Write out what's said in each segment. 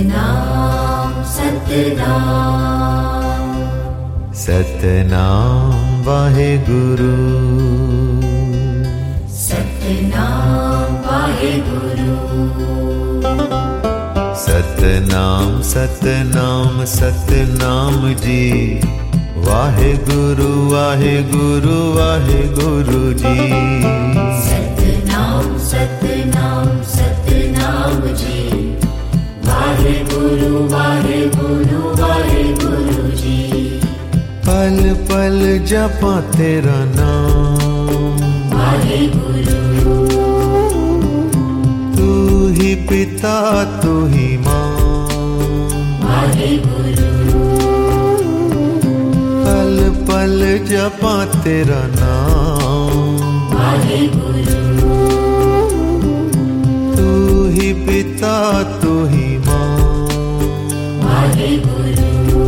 सतनाम सतनाम सतनाम वाहेगुरु सतनाम वाहेगुरु सतनाम सतनाम सतनाम जी वाहेगुरु वाहेगुरु वाहेगुरु जी सतनाम सतनाम सतनाम जी वाहेगुरु वाहेगुरु वाहेगुरु जी पल पल जपा तेरा नाम वाहेगुरु तू ही पिता तू ही माँ वाहेगुरु पल पल जपा तेरा नाम वाहेगुरु तू ही पिता तू ही माँ वाहेगुरु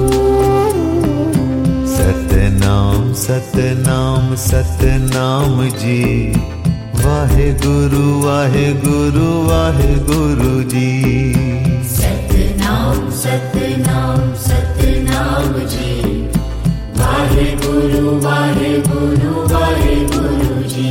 सतनाम सतनाम सतनाम जी वाहेगुरु वाहेगुरु वाहेगुरु जी सतनाम सतनाम सतनाम जी वाहेगुरु वाहेगुरु वाहेगुरु जी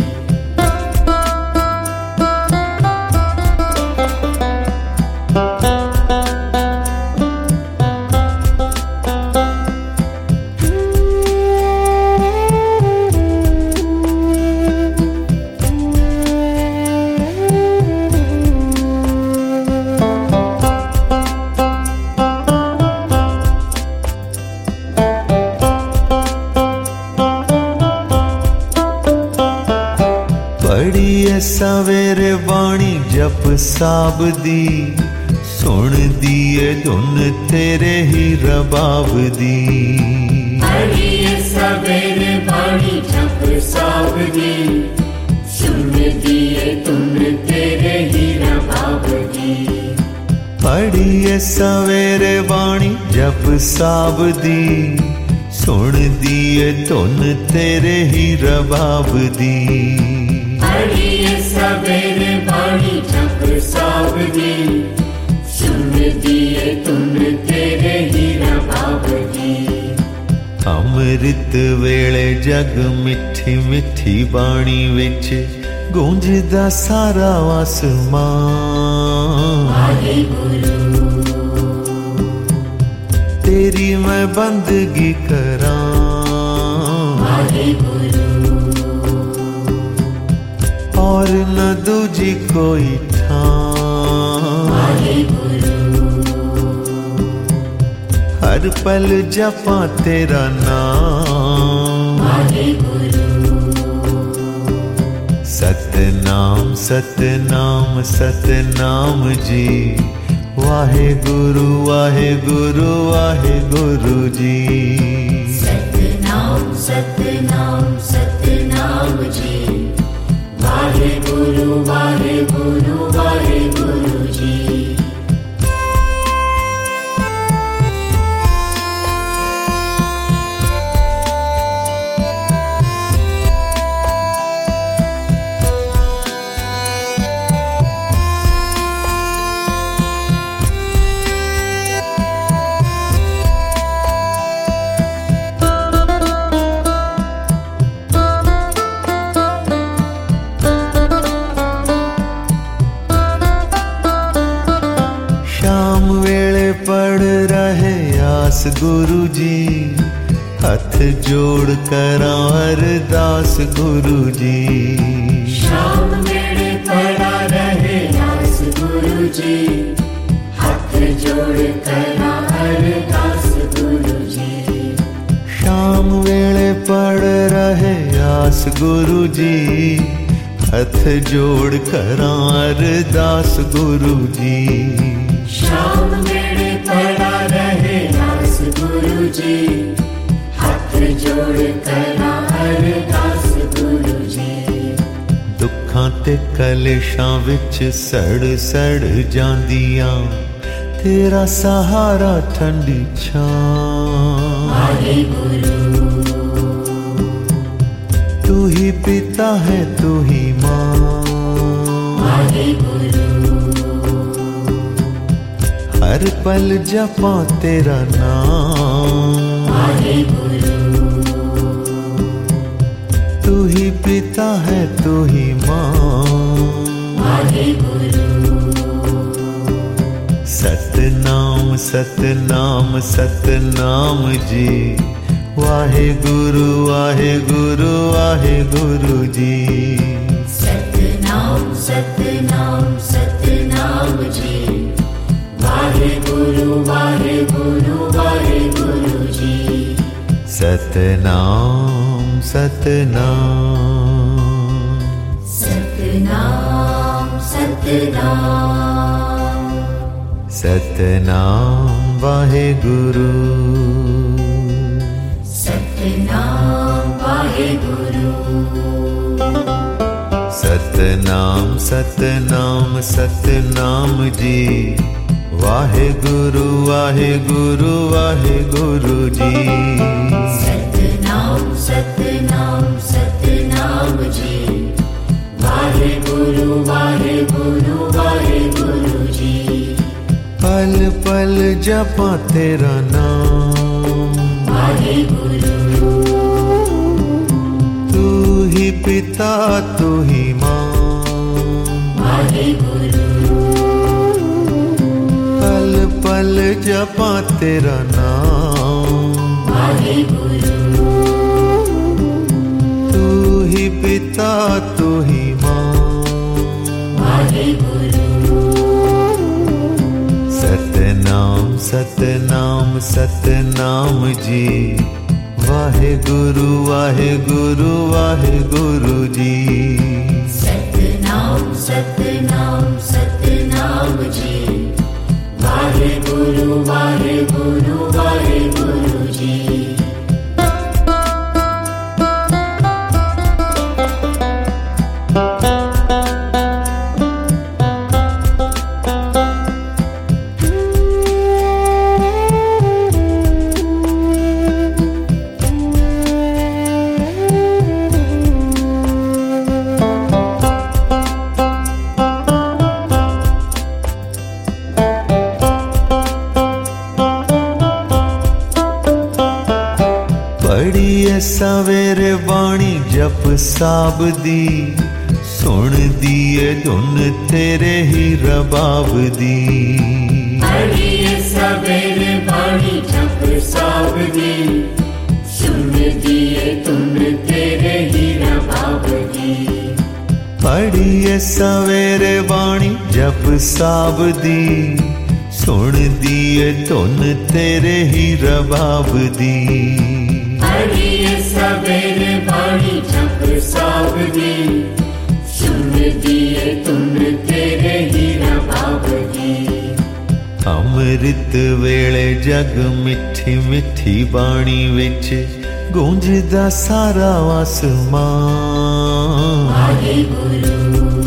पढ़िए सवेरे बाणी जप साब दी सुन दिए धुन तेरे ही रबाब दी पढ़िए सवेरे बाणी जप साब दी सुन दिए तुम तेरे ही रबाब दी पढ़िए सवेरे बाणी जप साब दी सुन दिए धुन तेरे ही रबाब दी पढ़िए सवेरे बाणी जप साब दी सुन दिए तुम तेरे ही रबाब दी अमृत वेले जग मिठी मिठी बाणी विच गूंजदा सारा आसमान वाहेगुरु तेरी मैं बंदगी करां वाहेगुरु और न दूजी कोई ठां वाहेगुरु हर पल जपा तेरा नाम वाहेगुरु सतनाम सतनाम सतनाम जी वाहेगुरु वाहेगुरु वाहेगुरु जी सतनाम सतनाम सतनाम जी वाहेगुरु वाहेगुरु वाहेगुरु जी शाम वेले पढ़ रहे आस गुरु जी हथ जोड़ करा अरदास गुरु जी शाम वेले पढ़ा रहे आस गुरु जी हाथ जोड़ करा अरदास गुरु जी शाम वेले पढ़ रहे आस गुरु जी हथ जोड़ करा अरदास गुरु जी शाम वेले पढ़ा रहे आस गुरु जी हाथ जोड़ करा अरदास गुरु जी दुखां ते कलेशां विच सड़ सड़ जांदियां तेरा सहारा ठंडी छां वाहेगुरु तू ही पिता है तू ही माँ वाहेगुरु हर हर पल जपा तेरा नाम। वाहेगुरु तू ही पिता है तू ही माँ। वाहेगुरु सतनाम सतनाम सतनाम जी। वाहेगुरु वाहेगुरु वाहेगुरु जी। सतनाम सतनाम सतनाम जी। वाहेगुरु वाहेगुरु वाहेगुरु जी। सतनाम सतनाम सतनाम सतनाम सतनाम वाहेगुरु। सतनाम वाहेगुरु सतनाम सतनाम सतनाम जी। वाहेगुरु वाहेगुरु वाहेगुरु जी। सतनाम सतनाम सतनाम जी। वाहेगुरु वाहेगुरु वाहेगुरु जी। पल पल जपा तेरा नाम। वाहेगुरु तू ही पिता तू ही माँ। वाहेगुरु पल पल जपा तेरा नाम। वाहेगुरु तू ही पिता तू ही माँ। वाहेगुरु सतनाम सतनाम सतनाम जी। वाहेगुरु वाहेगुरु वाहेगुरु जी। सतनाम सतनाम सतनाम जी। वाहेगुरु वाहेगुरु वाहेगुरु जी। पढ़िए सवेरे बाणी जप साब दी। सुन दिए धुन तेरे ही रबाब दी। पढ़िए सवेरे बाणी जप साब दी। सुन दिए तुम तेरे ही रबाब दी। पढ़िए सवेरे बाणी जप साब दी। सुन दिए धुन तेरे ही रबाब दी। पढ़िए सवेरे बाणी जप साब दी। सुन दिए तुम तेरे ही रबाब दी। अमृत वेले जग मिठी मिठी बाणी विच गूंजदा सारा आसमान। वाहेगुरु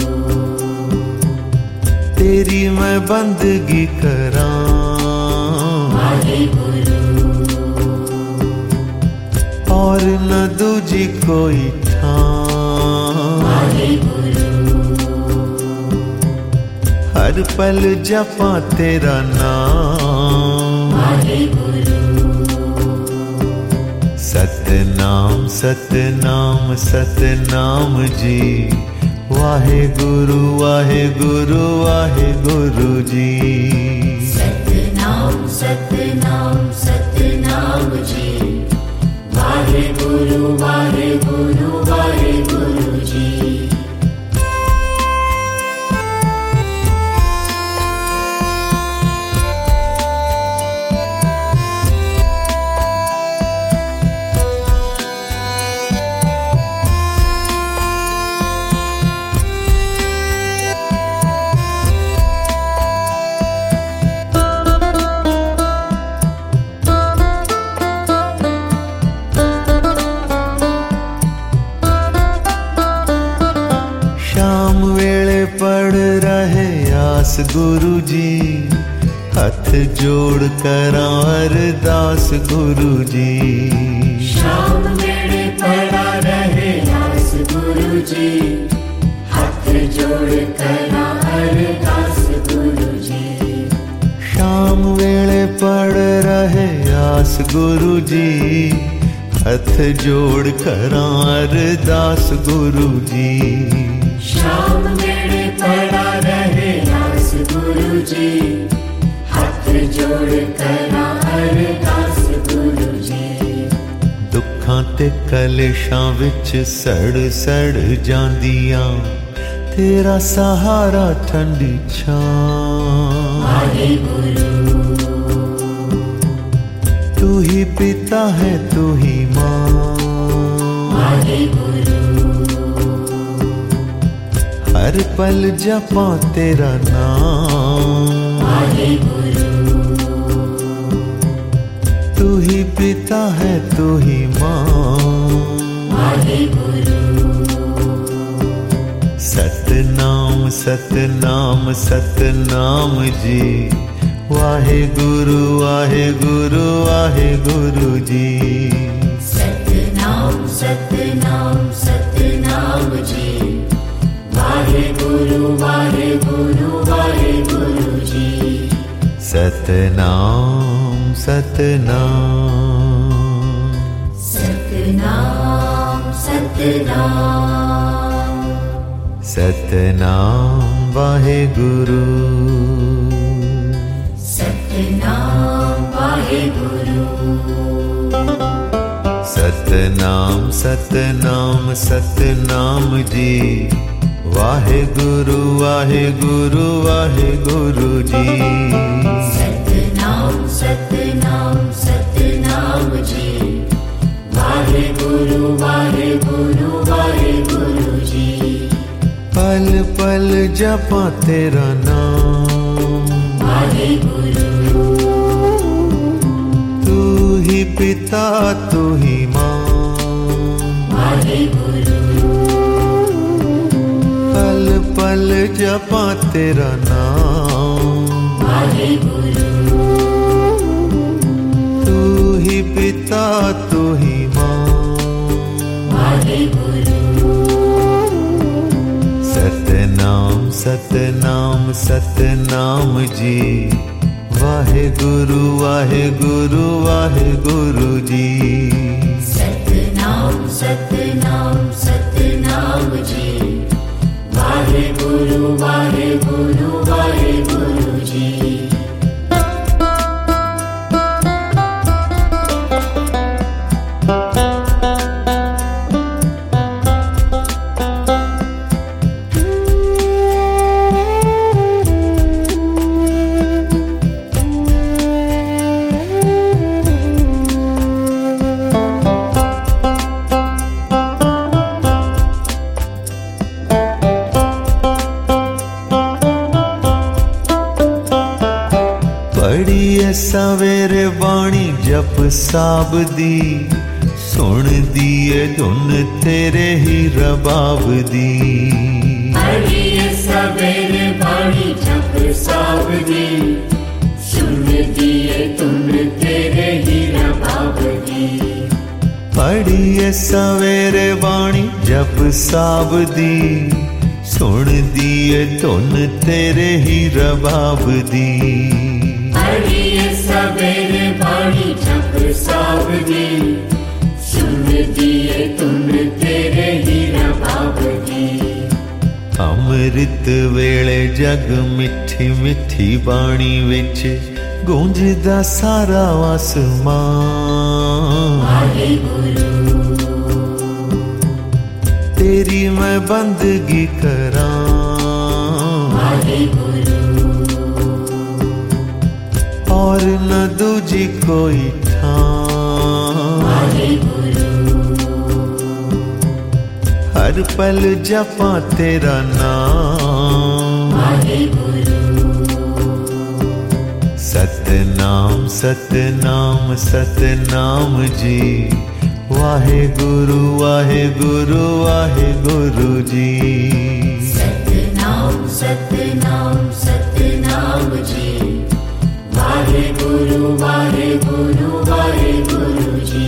तेरी मैं बंदगी करां। वाहेगुरु और न दूजी कोई ठां। वाहेगुरु हर पल जपा तेरा नाम। वाहेगुरु सतनाम सतनाम सतनाम जी। वाहेगुरु वाहेगुरु वाहेगुरु जी। सतनाम सतनाम सतनाम जी। वाहेगुरु वाहेगुरु वाहेगुरु जी। पढ़ रहे आस गुरु जी। हथ जोड़ करा अरदास गुरु जी। शाम वेड़े पड़ा रहे आस गुरु जी। हाथ जोड़ करा अरदास गुरु जी। शाम दास गुरु जी, हथ जोड़ करां अरदास गुरु जी। शाम वेड़े पड़ा रहे दास गुरु जी, हथ जोड़ करां अरदास गुरु जी। दुखां ते कलेशां विच सड़ सड़ जांदियां, तेरा सहारा ठंडी छां। वाहेगुरु तू ही पिता है तू ही माँ, वाहेगुरु हर पल जपां तेरा नाम। वाहेगुरु तू ही पिता है तू ही माँ। वाहेगुरु सतनाम सतनाम सतनाम जी, वाहेगुरु वाहेगुरु वाहेगुरु जी। सतनाम सतनाम सतनाम जी, वाहेगुरु वाहेगुरु वाहेगुरु जी। सतनाम सतनाम सतनाम सतनाम सतनाम वाहेगुरु। सतनाम वाहेगुरु सतनाम सतनाम सतनाम जी, वाहेगुरु वाहेगुरु वाहेगुरु जी। सतनाम सतनाम सतनाम जी, वाहेगुरु वाहेगुरु वाहेगुरु जी। पल पल जपां तेरा नाम, वाहेगुरु तू ही पिता तू ही माँ। वाहेगुरु पल पल जपां तेरा नाम, वाहेगुरु तू ही पिता तू ही माँ। वाहेगुरु सतनाम सतनाम सतनाम जी, वाहेगुरु वाहेगुरु वाहेगुरु जी। सतनाम सतनाम सतनाम जी, वाहेगुरु वाहेगुरु वाहेगुरु जी। पढ़िए सवेरे बाणी जप साब दी, सुन दिए धुन तेरे ही रबाब दी। पढ़िए सवेरे बाणी जप साब दी, सुन दिए तुम तेरे ही रबाब दी। पढ़िए सवेरे बाणी जप साब दी, सुन दिए धुन तेरे ही रबाब दी। पढ़िए सवेरे बाणी जप साब दी, सुन दिए तुम तेरे ही रबाब दी। अमृत वेले जग मिठी मिठी बाणी विच, गूंजदा सारा आसमान। वाहेगुरु तेरी मैं बंदगी करां, वाहेगुरु और न दूजी कोई ठां। वाहेगुरु हर पल जपां तेरा नाम। वाहेगुरु सतनाम सतनाम सतनाम जी, वाहेगुरु वाहेगुरु वाहेगुरु जी। सतनाम सतनाम सतनाम जी, वाहेगुरु वाहेगुरु वाहेगुरु जी।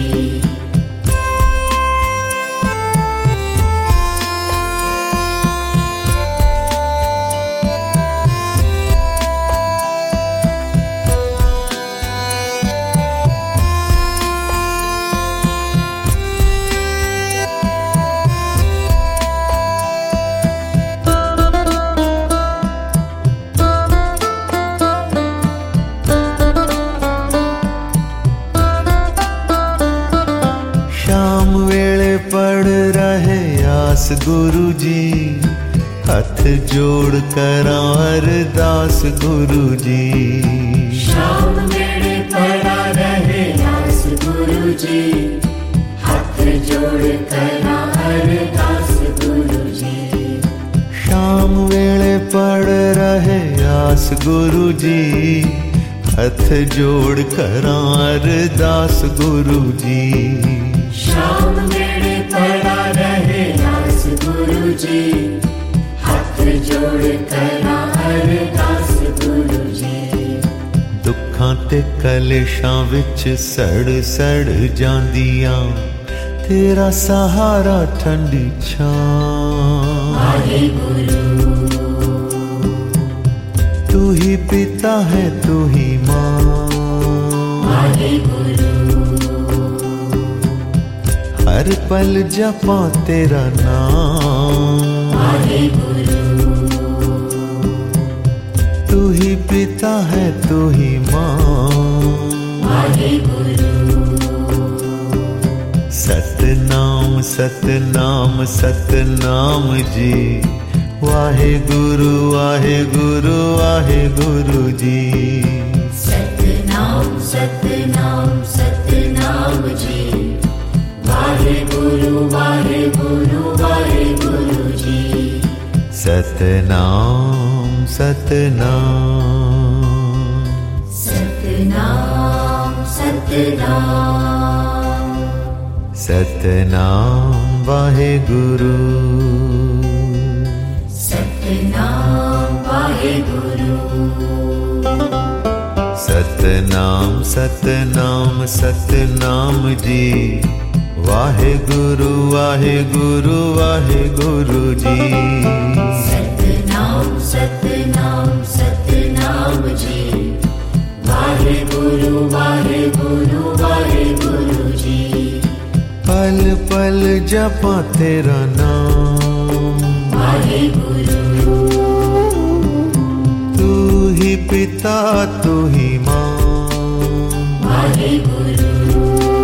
दास गुरु जी, हथ जोड़ करा अरदास गुरु जी। शाम वेड़े पड़ा रहे दास गुरु जी, हाथ जोड़ करा अरदास गुरु जी। शाम वेले पड़ रहे आस गुरु जी, हथ जोड़ करा अरदास गुरु जी। शाम वेड़े पड़ा रहे दास गुरु जी, हाथ जोड़ करा अरदास गुरु जी। दुखां ते कलेशां विच सड़ सड़ जांदियां, तेरा सहारा ठंडी छां। वाहेगुरु तू ही पिता है तू ही माँ, वाहेगुरु हर पल जपा तेरा नाम। वाहेगुरु तू ही पिता है तू ही माँ। वाहेगुरु सतनाम सतनाम सतनाम जी, वाहेगुरु वाहेगुरु वाहेगुरु जी। सतनाम सतनाम सतनाम जी, वाहेगुरु वाहेगुरु वाहेगुरु जी। सतनाम सतनाम सतनाम सतनाम सतनाम वाहेगुरु। सतनाम वाहेगुरु सतनाम सतनाम सतनाम जी, वाहेगुरु वाहेगुरु वाहेगुरु जी। सतनाम सतनाम सतनाम जी, वाहेगुरु वाहेगुरु वाहेगुरु जी। पल पल जपा तेरा नाम, वाहेगुरु तू ही पिता तू ही माँ। वाहेगुरु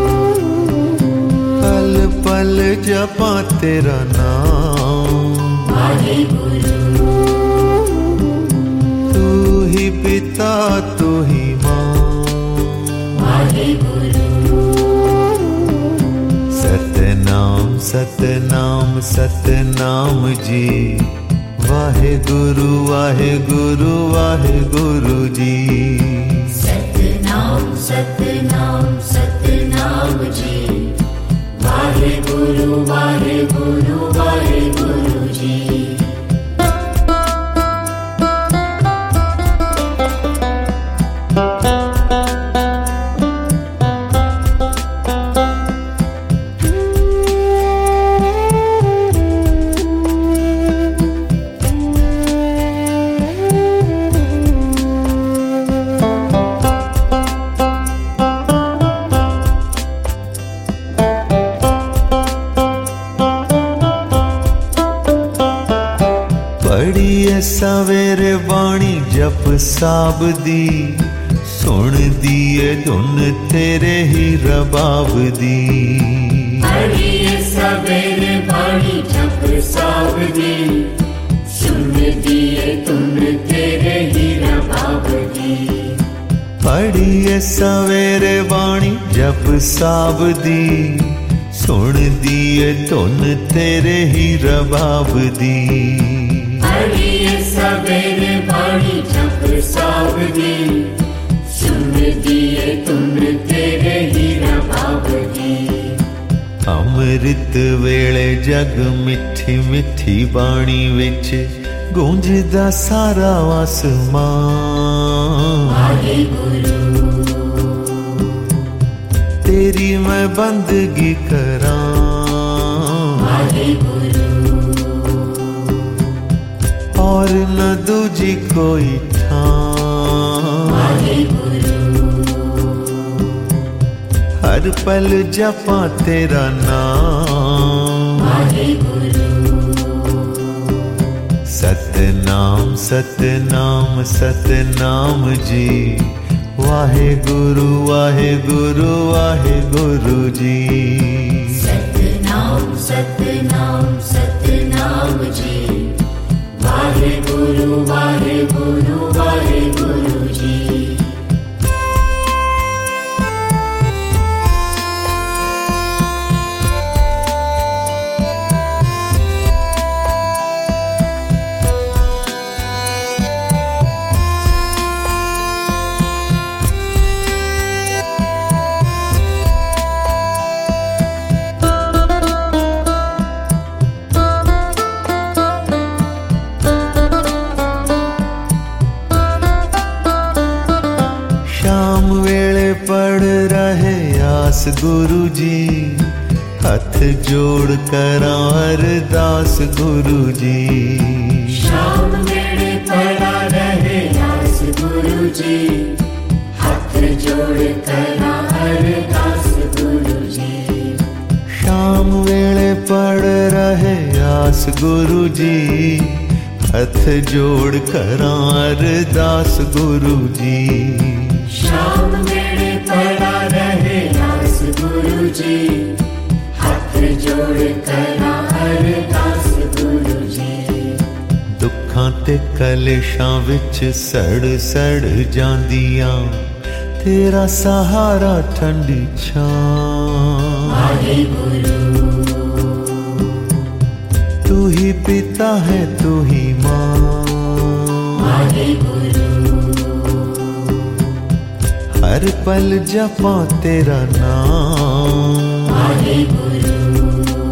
पल पल जपा तेरा नाम, वाहेगुरु तू ही पिता तू ही माँ। वाहेगुरु सतनाम सतनाम सतनाम जी, वाहेगुरु वाहेगुरु वाहेगुरु जी। सतनाम सतनाम सतनाम जी, वाहेगुरु वाहेगुरु वाहेगुरु जी। पढ़िए सवेरे बाणी जप साब दी, सुन दिए धुन तेरे ही रबाब दी। पढ़िए सवेरे बाणी जप साब दी, सुन दिए तुम तेरे ही रबाब दी। पढ़िए सवेरे बाणी जप साब दी, सुन दिए धुन तेरे ही रबाब दी। पढ़िए सवेरे बाणी जप साब दी, सुन दिए तुम तेरे ही रबाब दी। अमृत वेले जग मिठी मिठी बाणी विच, गूंजदा सारा आसमान। वाहेगुरु तेरी मैं बंदगी करां। वाहेगुरु और न दूजी कोई ठां। वाहेगुरु हर पल जपा तेरा नाम। वाहेगुरु सतनाम सतनाम सतनाम जी, वाहेगुरु वाहेगुरु वाहेगुरु जी। सतनाम सतनाम सतनाम सतनाम जी। वाहे गुरु जी। पढ़ रहे आस गुरु जी, हथ जोड़ कर अरदास गुरु जी। शाम वेले पढ़ा रहे आस गुरु जी, हाथ जोड़ कर अरदास गुरु जी। शाम वेले पढ़ रहे आस गुरु जी, हथ जोड़ कर अरदास गुरु जी। शाम वेले पढ़ा रहे आस गुरु जी, हाथ जोड़ कर अरदास गुरु जी। दुखां ते कलेशां विच सड़ सड़ जांदियां, तेरा सहारा ठंडी छां। वाहे गुरु तू ही पिता है तू ही माँ। वाहे गुरु हर पल जपा तेरा नाम। वाहे गुरु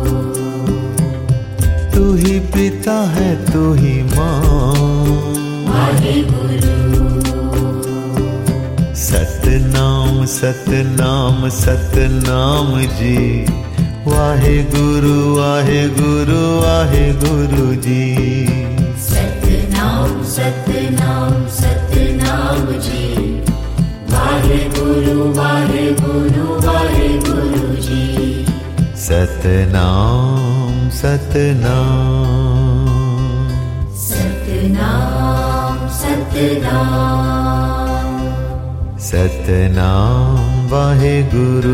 तू ही पिता है तू ही माँ। वाहे गुरु सतनाम सतनाम सतनाम जी। वाहे गुरु जी। सतनाम सतनाम सतनाम जी। वाहे गुरु जी। सतनाम सतनाम सतनाम सतनाम सतनाम वाहे गुरु।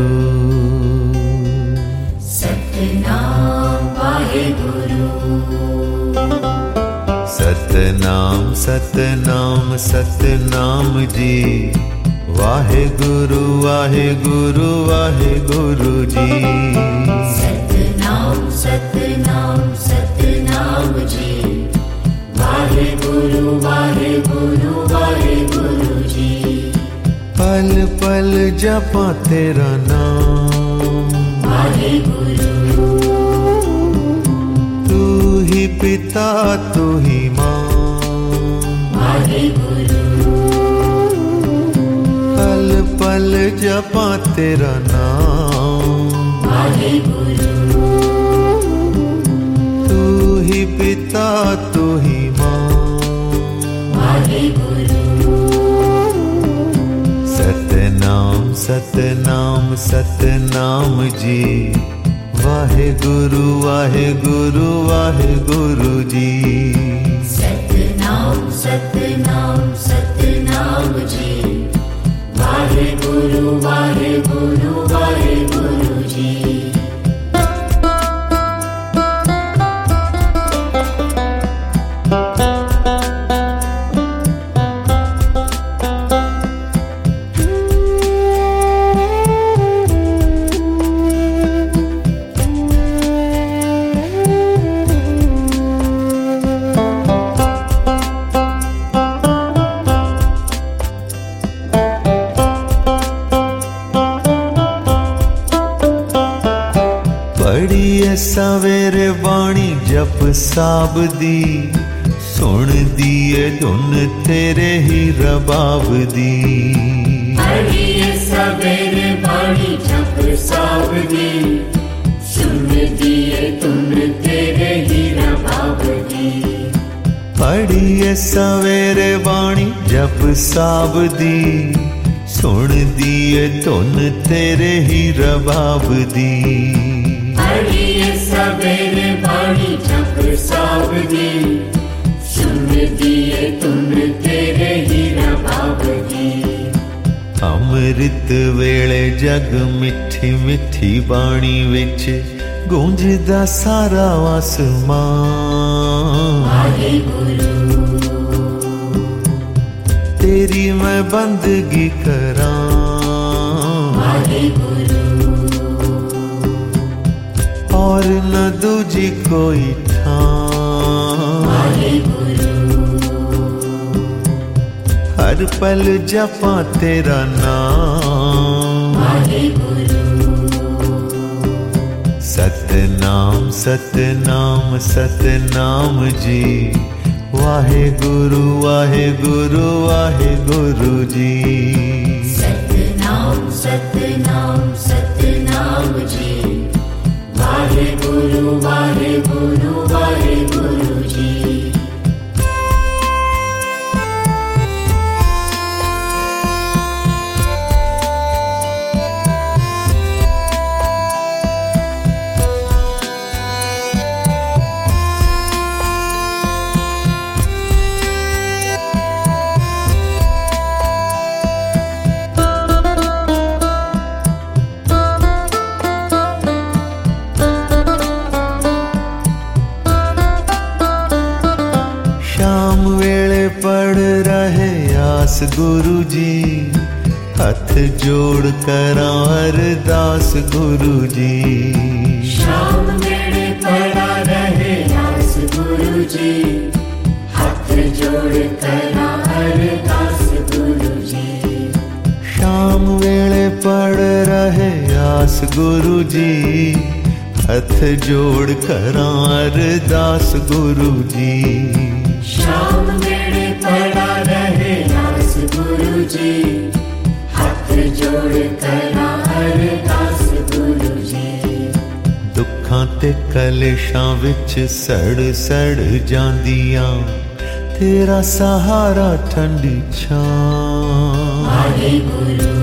सतनाम वाहे गुरु। सतनाम सतनाम सतनाम जी। वाहे गुरु जी। सतनाम सतनाम सतनाम जी। वाहे गुरु जी। पल पल जपा तेरा नाम। वाहे गुरु तू ही पिता तू ही माँ। वाहे गुरु पल पल जपा तेरा नाम। वाहे गुरु तू ही पिता तू ही माँ। वाहे गुरु सतनाम सतनाम सतनाम जी। वाहे गुरु जी। सतनाम सतनाम सतनाम जी। वाहे गुरु जी। पढ़िए सवेरे बाणी जप साब दी, सुन दिए धुन तेरे ही रबाब दी। पढ़िए सवेरे बाणी जप साब दी, सुन दिए धुन तेरे ही रबाब दी। पढ़िए सवेरे बाणी जप साब दी, सुन दिए धुन तेरे ही रबाब दी। पढ़िए सवेरे बाणी जप साब दी, सुन दिए धुन तेरे ही रबाब दी। अमृत वेले जग मिठी मिठी बाणी विच गूंजदा सारा आसमान, वाहेगुरु तेरी मैं बंदगी करां, वाहेगुरु और न दूजी कोई ठां, वाहेगुरु हर पल जपा तेरा नाम, वाहेगुरु सतनाम सतनाम सतनाम जी, वाहेगुरु वाहेगुरु वाहेगुरु जी। सतनाम सतनाम सतनाम जी, वाहेगुरु वाहेगुरु वाहेगुरु जी। शाम वेले पड़ रहे आस गुरु जी, हथ जोड़ करा अरदास गुरु जी। शाम वेले पड़ा रहे आस गुरु जी, हाथ जोड़ करा अरदास गुरु जी। शाम वेले पड़ रहे आस गुरु जी, हथ जोड़ करा अरदास गुरु जी। शाम वेले पड़ा रहे आस गुरु जी, हाथ जोड़ करा अरदास गुरु जी। दुखां ते कलेशां विच सड़ सड़ जांदियां, तेरा सहारा ठंडी छां, वाहेगुरु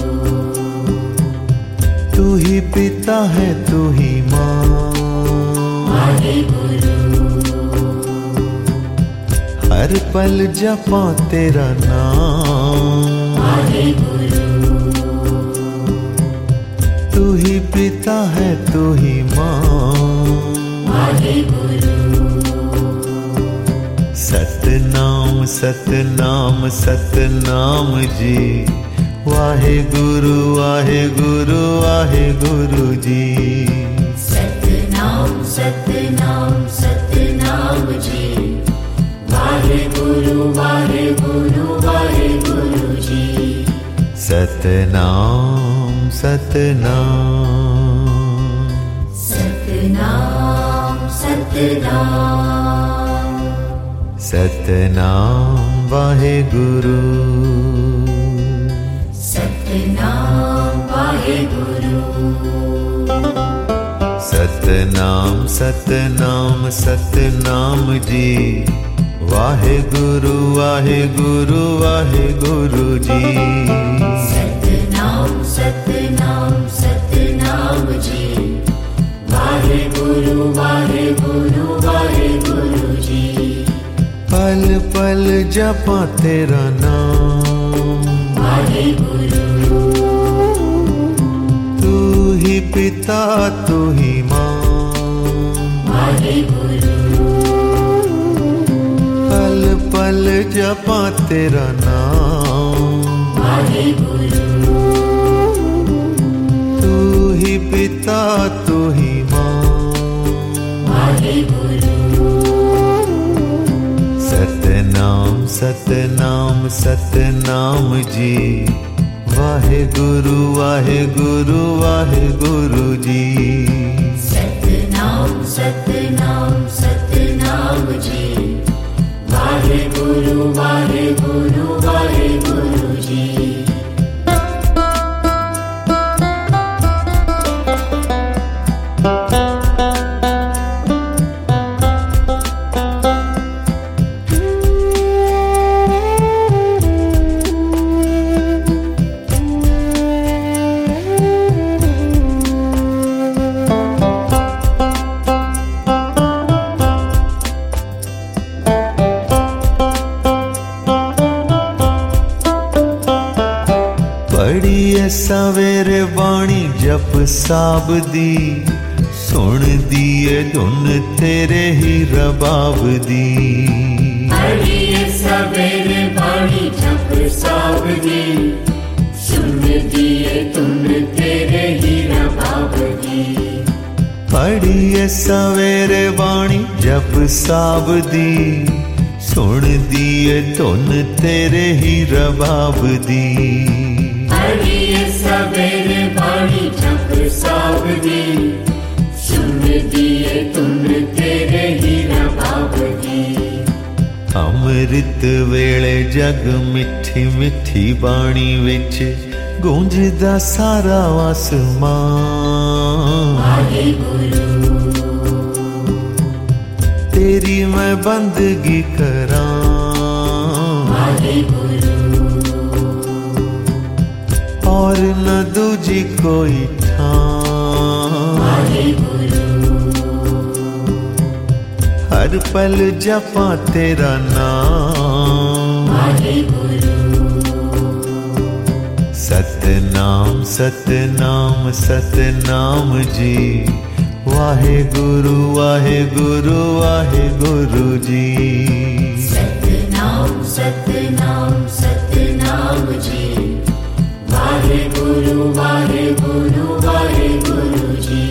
तू ही पिता है तू ही माँ, वाहेगुरु हर पल जपा तेरा नाम, वाहेगुरु तू ही पिता है तू ही माँ, वाहेगुरु सतनाम सतनाम सतनाम जी, वाहेगुरु वाहेगुरु वाहेगुरु जी। सतनाम सतनाम सतनाम जी, वाहेगुरु वाहेगुरु वाहेगुरु जी। सतनाम सतनाम सतनाम सतनाम सतनाम वाहेगुरु, सतनाम वाहेगुरु सतनाम सतनाम सतनाम जी, वाहेगुरु वाहेगुरु वाहेगुरु जी। सतनाम सतनाम सतनाम जी, वाहेगुरु वाहेगुरु वाहेगुरु जी। पल पल जपा तेरा नाम, वाहेगुरु तू ही पिता तू ही माँ, वाहेगुरु पल पल जपा तेरा नाम, वाहेगुरु तू ही पिता तू ही माँ, वाहेगुरु सतनाम सतनाम सतनाम जी, वाहेगुरु वाहेगुरु वाहेगुरु जी। सतनाम सतनाम सतनाम जी, वाहेगुरु वाहेगुरु वाहेगुरु जी। पढ़िए सवेरे बाणी जप साब दी, सुन दिए धुन तेरे ही रबाब दी। पढ़िए सवेरे बाणी जप साब दी, सुन दिए धुन तेरे ही रबाब दी। पढ़िए सवेरे बाणी जप साब दी, सुन दिए धुन तेरे ही रबाब दी। पढ़िए सवेरे बाणी जप साब दी, सुन दिए धुन तेरे ही रबाब दी। अमृत वेले जग मिठी मिठी बाणी विच गूंजदा सारा आसमान। वाहेगुरु तेरी मैं बंदगी करां। वाहेगुरु और न दूजी कोई ठां। वाहेगुरु हर पल जपा तेरा नाम। वाहेगुरु सतनाम सतनाम सतनाम जी। वाहेगुरु वाहेगुरु वाहेगुरु जी। सतनाम सतनाम सतनाम जी। वाहेगुरु वाहेगुरु वाहेगुरु जी।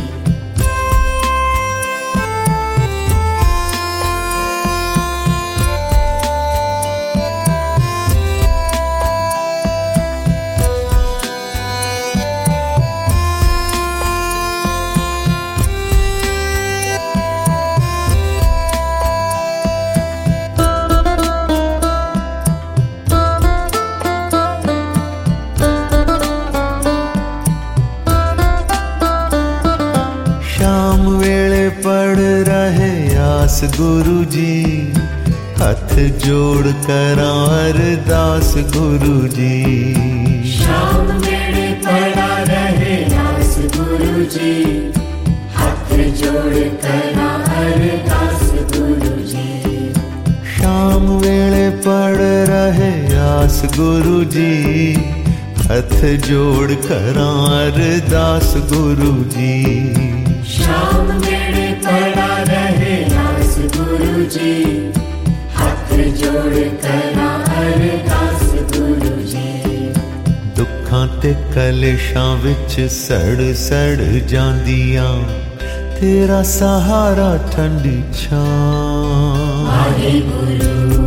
शाम वेले पढ़ रहे आस गुरु जी, हथ जोड़ करा अरदास गुरु जी। शाम वेले पढ़ा रहे आस गुरु जी, हाथ जोड़ करा अरदास गुरु जी। शाम वेले पढ़ रहे आस गुरु जी, हथ जोड़ करा अरदास गुरु जी। शाम वेले पढ़ा रहे आस गुरु जी, हाथ जोड़ करा अरदास गुरु जी। दुखां ते कलेशां विच सड़ सड़ जांदियां, तेरा सहारा ठंडी छां। वाहेगुरु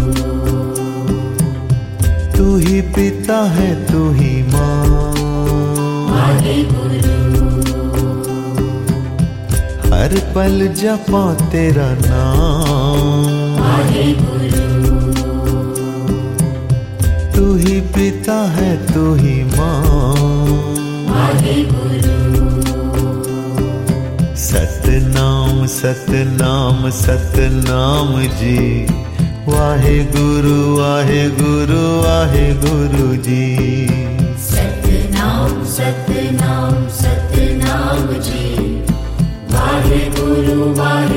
तू ही पिता है तू ही मां। वाहेगुरु हर पल जपा तेरा नाम। वाहेगुरु तू ही पिता है तू ही मां। वाहेगुरु सतनाम सतनाम सतनाम जी। वाहेगुरु वाहेगुरु वाहेगुरु जी। सतनाम सतनाम सतनाम जी। वाहेगुरु वाहेगुरु